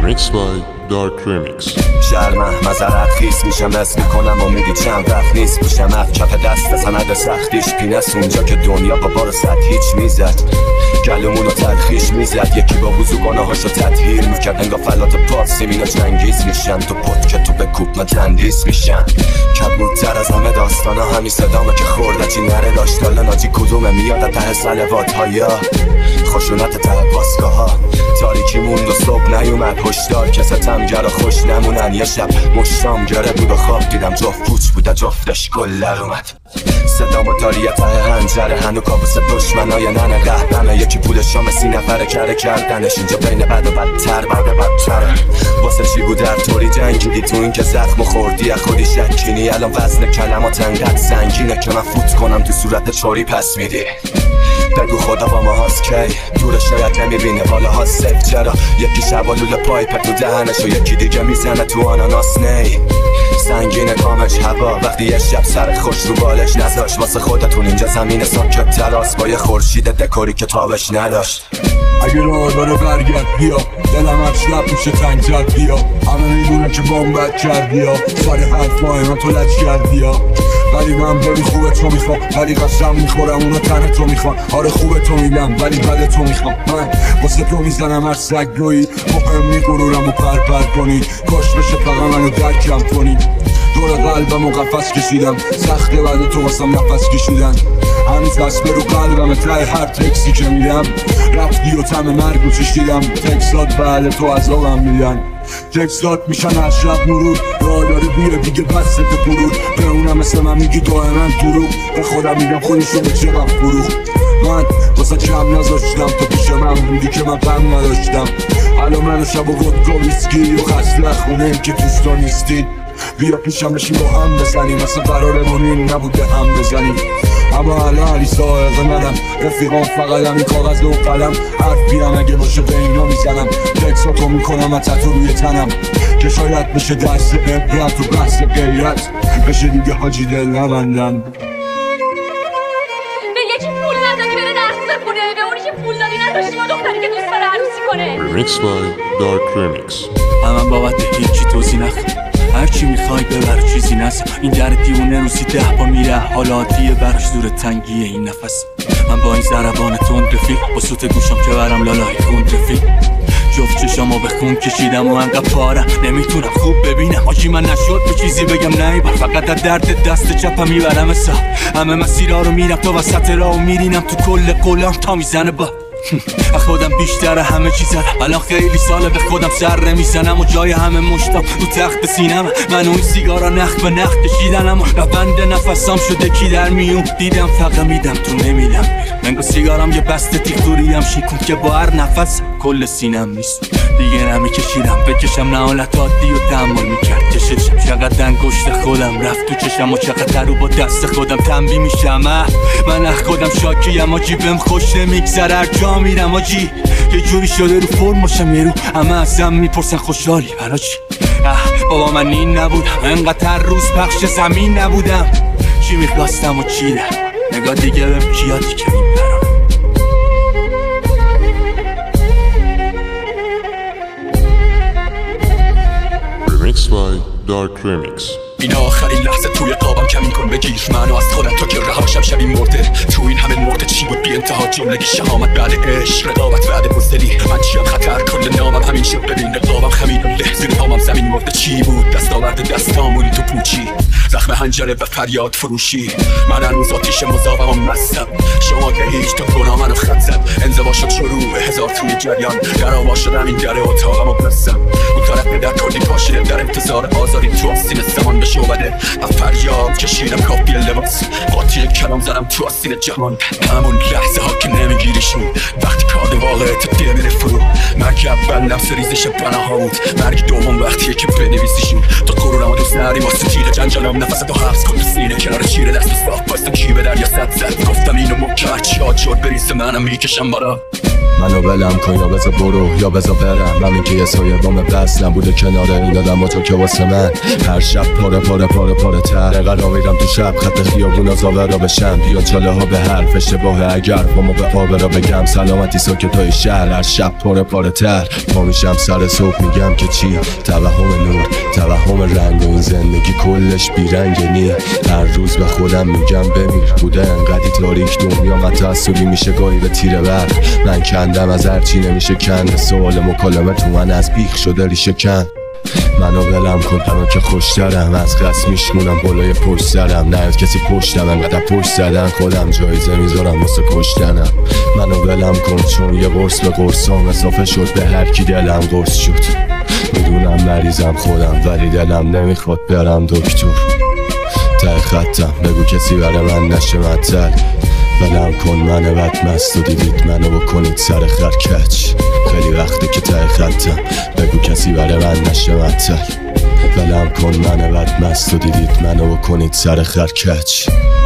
Remixed by Dark Remix. شرمم مزرق خیس میشم از میکنم و میگی چند وقت نیست پیشم اف کف دست سند سختیش پینست اونجا که دنیا با بار صد هیچ میزد گلومونو تلخیش میزد یکی با وضو گناهاشو تطهیر میکرد انگا فلات پاسیم اینا جنگیز میشن تو پد که تو بکوب من تندیس میشن کبودتر از همه داستانا همین صدامه که خوردتی نره داشت حالا ناجی کدومه میاد ته سلوات ها خشونت ته پاسگاه ها تاریکی موند و صبح نیومد هشدار که ستمگر و خوش نمونن یه شب مشتام گره بود و خواب دیدم جفت پوچ بوده جفتش گل در اومد صدام و تاریه ته هنجره هنو کابوس دشمنای ننه قهبمه یکی پول شام 30 نفره کره کردنش اینجا بین بد و بدتر بدتره واسه چی بود در طوری جنگیدی تو این که زخم خوردی از خودی شکینی الان وزن کلمات انقدر سنگینه که من فوت کنم تو صورت چوری پس میدی بگو خدا با ما هاست کی دورش شاید نمیبینه بالا ها سف چرا یکی شبالول پایپ تو دهنش و یکی دیگه میزنه تو آناناس نی سنگین کامش هوا وقتی یه شب سر خوش رو بالش نذاش واسه خودتون اینجا زمین ساکت تراس با یه خورشید دکوری که تابش نداشت اگه راه داره برگرد بیا دلم افشلب میشه تنگ زد بیا همه میدونه که بامبت کردی ها سر حرف ماه من تو لچ کردی ها ولی من ببین خوبه تو میخوام ولی قسم میخورم اونا تن تو میخوام آره خوبه تو میدم ولی بده تو میخوام من واسه تو میزنم هر سگ روی مهم میگرورم و پر کنی کاش بشه فقط منو درکم کنی دور قلبم و قفص کشیدم سخته بعد تو واسم نفس کشیدن هنوز دست برو قلبم ته هر تکسی که میدم رفتی و تم مرگ و چشیدم تکسات بعد تو عذابم میدن تکسات میشن هر شب مرور راه داره بیا دیگه بس تو فرود به اونم مثل من میگی دائما دروغ به خودم میگم خودشو به چقدر فروخت من واسه کم نذاشتم تا پیش من بودی که من غم نداشتم الان من شب و ودکا ویسکی و خسته خونه که توش تو نیستی بیا پیشم بشیم با هم بزنیم مثلا قرارمون نبوده هم بزنیم اما الان علی سائق منم رفیقان فقط همین کاغذ و قلم حرف بیرم اگه باشه به اینا میزنم تکساتو میکنم و تتو روی تنم که شاید بشه دست عبرت و بحث غیرت بشه دیگه حاجی دل نبندم به یکی پول نداری بره درس بخونه به اونی که پول داری نداشتی و دختری که دوست داره عروسی کنه Remixed by Dark Remix. من بابت هیچی توضیح نخواه هرچی میخوای ببر چیزی نسا این در دیونه روسی 10 بار میره حالاتیه براش دور تنگیه این نفس من با این ضربان تند رفیق با سوت گوشم که برم لالای خون رفیق جفت چشامو به خون کشیدم و انقدر پارم نمیتونم خوب ببینم آجی من نشد به چیزی بگم نیبر فقط از درد دست چپم میبرم سا همه مسیرها رو میرم تا وسط راه و میرینم تو کل قولم تا میزنه با خودم بیشتر همه چیز زدم الان خیلی ساله به خودم سر نمیزنم و جای همه مشتم رو تخت سینم من اون سیگارا نخ به نخ کشیدنم و روند نفسام شده کی در میون دیدم فقط میدم تو نمیدم منگو سیگارم یه بسته تیختوریم شیکون که با هر نفس کل سینم نیست دیگه نمیکشیدم بکشم نه حالت عادی و تحمل میکرد کششم چقدر انگشت خودم رفت تو چشم و چقدر رو با دست خودم تنبی میشم من از خودم شاکیم آجی بهم خوش نمیگذره هر جا میرم آجی یه جوری شده رو فرم باشم یه رو همه ازم میپرسن خوشحالی برا چی بابا من این نبودم انقدر روز پخش زمین نبودم چی میخواستم و چی در نگاه دیگه بهم کیاتی که این برام Remixed by Dark Remix. این آخرین لحظه توی قابم کمین کن بگیر منو از خودم تا که رهاشم شبی مرده تو این همه نقطه چی بود بی انتها جملگی شهامت بعد عشق رقابت بعد بزدلی من چیم خطر کل نامم همین شد ببین رقابم خمیدونده زیر پامم زمین مرده چی بود دستاورد دستامونی تو پوچی زخم هنجره و فریاد فروشی من هنوز آتیش مذابم مستم شما که هیچ تا گناه منو خط زد انزوا شد شروع هزار توی جریان در آوا شدم این در اتاقم و بستم اون طرف در کردی پاشیده در انتظار آزاری تو آستین زمان شعبده و فریاد کشیدم کافی لباس قاطی کلام زدم تو آستین جهان همون لحظه ها که نمیگیریشون وقتی کاد واقعیت دیگه میره فرو مرگ اول نفس ریزش بناها بود مرگ دوم وقتیه که بنویسیشون تا غرورم و دوست نری واسه تیغ جنجالم نفس تو حبس کن تو سینه کنار شیر دست و صاف بایستم کی به دریا سد زد گفتم اینو محکم چی شد بریزه منم میکشم بالا. منو ولم کن یا بذار برو یا بذار برم. همین که یه سایه بام بسلم بوده کنار این آدم تو که واسه من هر شب پاره تر. قرار میرم تو شب خط خیابونا زاورا بشم. بیان چاله ها به حرف اشتباه اگر با ما به آبرا بگم سلامتی ساکتای شهر هر شب پاره تر. پا میشم سر صبح میگم که چی توهم نور توهم رنگ و این زندگی کلش بیرنگ نی. هر روز به خودم میگم بمیر بوده انقدی تاریک دنیا من تعصبی میشه گاهی به تیره برق. من کندم از هرچی نمیشه کند سوال مکالمه تو من از بیخ شده ریشه کن. منو ولم کن همه که خوشترم از قصد میشمونم بالای پشت سرم. نه کسی پشتم انقدر پشت زدن خودم جایزه میذارم واسه کشتنم. منو ولم کن چون یه قرص به قرصام اضافه شد به هر کی دلم قرص شد. میدونم مریضم خودم ولی دلم نمیخواد برم دکتر. ته خطم بگو کسی برای من نشه مطل. ولم کن من بد مست و دیدید منو بکنید سر خرکچ. خیلی وقته که ته خطم بگو کسی برای من نشه مطل. ولم کن من بد مست و دیدید منو بکنید سر خرکچ.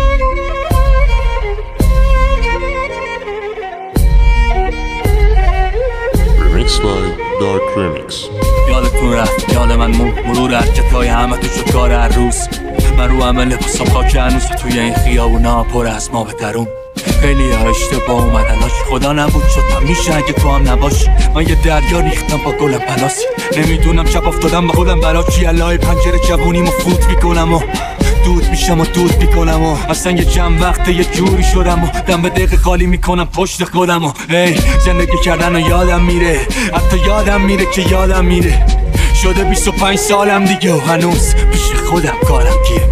Remixed by Dark Remix. یادتون رفت یاد من مرور حرکتای همه تو شد کار هر روز. من رو همه لباسم خاک هنوز توی این خیابونا پر از ما به درون. خیلی ها اشتباه اومدناش خدا نبود شد میشه اگه تو هم نباشی. من یه دریا ریختم با گلم پلاسی. نمیدونم شب افتادم با خودم برا چی علای پنجره جوونیمو فوت میکنم و دود میشم و دود میکنم و اصلا یه چند وقته یه جوری شدم و دم به دقیقه خالی میکنم پشت خودم و ای زندگی کردن و یادم میره حتی یادم میره که یادم میره. شده 25 سالم دیگه و هنوز پیش خودم کارم کیه.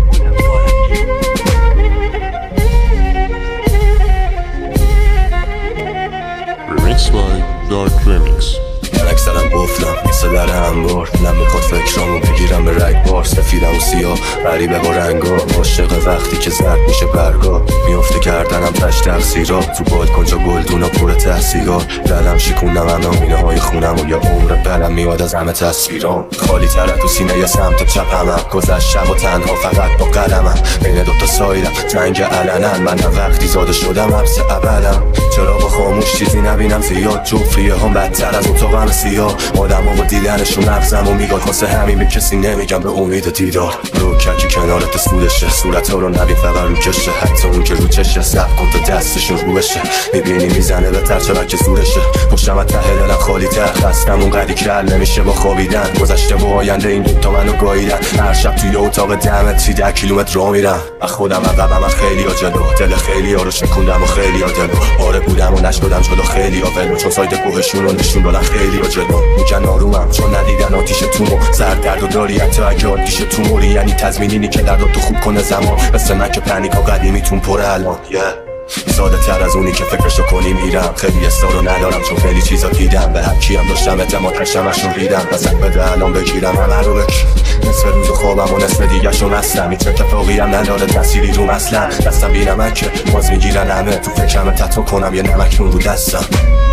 Remixed by Dark Remix. اکثرم گفتم میسه در هم بار. دلم میخواد فکرامو بگیرم به رگ بار. سفیدم و سیاه غریبه با رنگا. عاشق وقتی که زرد میشه برگا. میفته کردنم تش تقصیرا. تو بالکن جا گلدونا پر تحصیلات. دلم شکوندم انامینه های خونم و یا عمر بلم میاد از همه تصویرام. خالی تره تو سینه یا سمت چپمم. گذشت شب و تنها فقط با قلمم. بین دوتا سایدم جنگ علنن. منم وقتی زاده شدم حبس ابدم. چرا با خاموش چیزی نبینم زیاد. جفریه هم بدتر از اتاقم سیاه. آدم ها با دیدنشون نبزم و میگاد واسه همین به کسی نمیگم به امید دیدار. رو ککی کنارت سودشه صورت ها رو نبین فقط رو کشه. حتی اون که رو چشه سب کن تا دستشون رو بشه. میبینی میزنه به ترچه که زورشه. پشتم ته دلم خالی تر. خستم اون قدی که حل نمیشه با خوابیدن. گذشته و آینده این دوتا منو گاییدن. هر شب توی اتاق دمت 10 کیلومتر راه میرم. از خودم عقبم از خیلی ها جلو. دل خیلی ها رو شکوندم و خیلی ها دلو. آره بودم و نشدم جلو خیلی ها ولو. چون سایت کوهشون رو نشون دادن خیلی ها جلو. میگن آرومم چون ندیدن آتیش تو مو. زرد درد و داری حتی اگه آتیش تو موری. یعنی تضمینینی که درد تو خوب کنه زمان. مثل من که پنیکا قدیمیتون پره الان. ساده تر از اونی که فکرشو کنی میرم. خیلی استارو ندارم چون خیلی چیزا دیدم. به هر کیم داشتم اعتماد کشمشون ریدم. پس بده الان بگیرم همه رو بک. نصف روز خوابم و نصف دیگه شون هستم. هیچ اتفاقی هم نداره تأثیری رو اصلا. دستم بینمک باز میگیرن همه. تو فکرم تتو کنم یه نمک رو دستم.